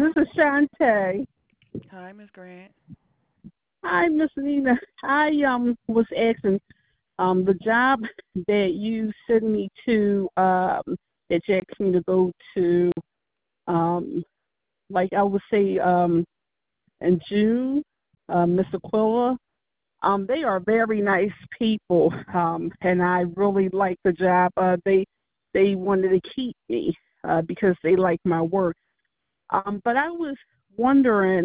This is Shantae. Hi, Miss Grant. Hi, Miss Nina. I was asking the job that you sent me to that you asked me to go to like I would say in June, Miss Aquila. They are very nice people, and I really like the job. They wanted to keep me because they like my work. But I was wondering,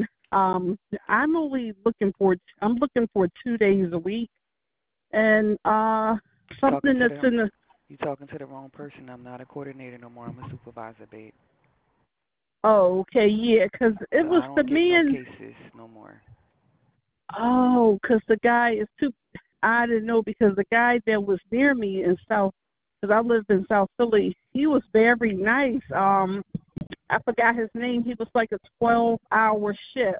I'm looking for 2 days a week, and You talking something to that's the in the. you talking to the wrong person. I'm not a coordinator no more. I'm a supervisor, babe. Oh, okay, yeah, 'cause it So was I the don't get no man. cases no more. Oh, 'cause the guy is too. I didn't know because the guy that was near me in South, because I lived in South Philly, he was very nice. I forgot his name. He was like a 12-hour shift,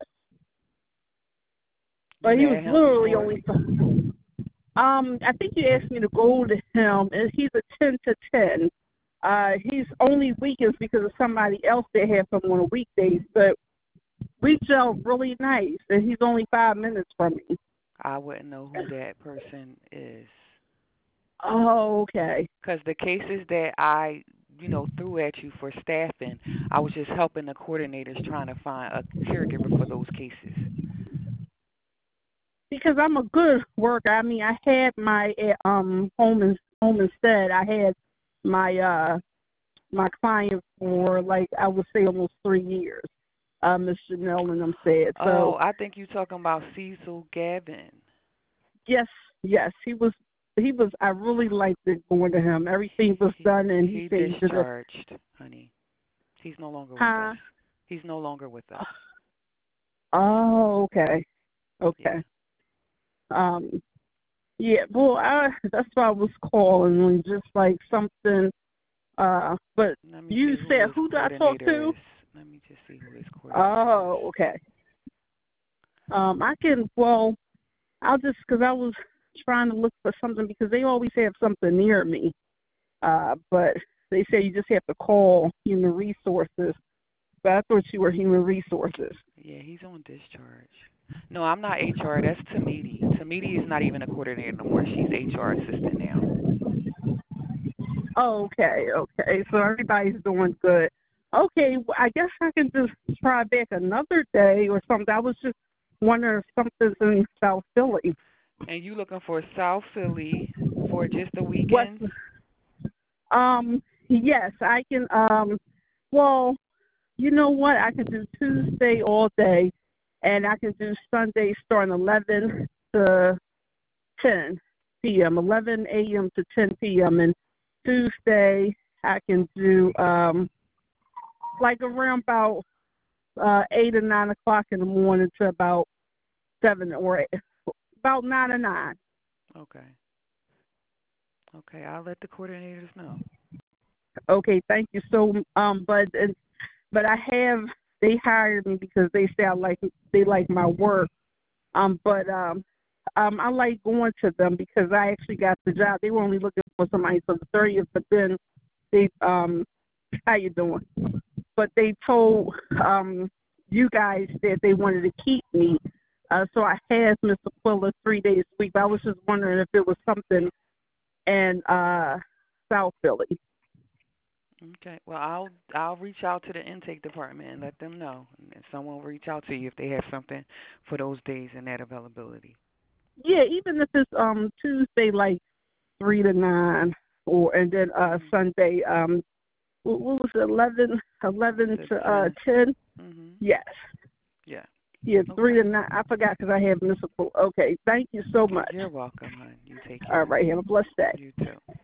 You but he was had him literally before? only. I think you asked me to go to him, and he's a 10 to 10. He's only weekends because of somebody else that have him on the weekdays, but we gel really nice, and he's only 5 minutes from me. I wouldn't know who that person is. Oh, okay. Because the cases that I threw at you for staffing, I was just helping the coordinators trying to find a caregiver for those cases. Because I'm a good worker. I mean, I had my home instead. I had my my client for like I would say almost 3 years. Miss Janelle and them said. Oh, So I think you're talking about Cecil Gavin. yes, yes, he was. I really liked it going to him. Everything He was he done, and he he said he did it. discharged, honey. He's no longer with us. Huh? He's no longer with us. Oh, okay, Yeah. okay. Um, yeah. Well, that's why I was calling, just like something. But Let me you see who said his who do I talk coordinator to? is. Let me just see who his coordinator is. Oh, okay. I can. Well, I'll just because I was trying to look for something because they always have something near me. But they say you just have to call human resources. But I thought you were human resources. Yeah, he's on discharge. No, I'm not HR. That's Tamidi. Tamidi is not even a coordinator no more. She's HR assistant now. Oh, okay, okay. So everybody's doing good. Okay, well, I guess I can just try back another day or something. I was just wondering if something's in South Philly. And you looking for South Philly for just the West. weekends? Yes, I can. Well, you know what? I can do Tuesday all day, and I can do Sunday starting 11 to 10 p.m., 11 a.m. to 10 p.m. And Tuesday I can do like around about 8 or 9 o'clock in the morning to about 7 or 8, about 9 or 9. Okay. Okay, I'll let the coordinators know. Okay, thank you. So, but I have they hired me because they like my work. But I like going to them because I actually got the job. They were only looking for somebody for the 30th, but then they how you doing? But they told you guys that they wanted to keep me. So I had Miss Aquila 3 days a week. But I was just wondering if it was something in South Philly. Okay. Well, I'll reach out to the intake department and let them know, and someone will reach out to you if they have something for those days and that availability. Yeah, even if it's Tuesday like 3 to 9, or and then Mhm. Sunday what was it 11 To to 10. 10? Mhm. Yes. Yeah. Yeah, three Okay. to nine. I forgot because I have municipal. Okay, thank you so much. You're welcome, hon. You take All care. right, have a blessed day. You too.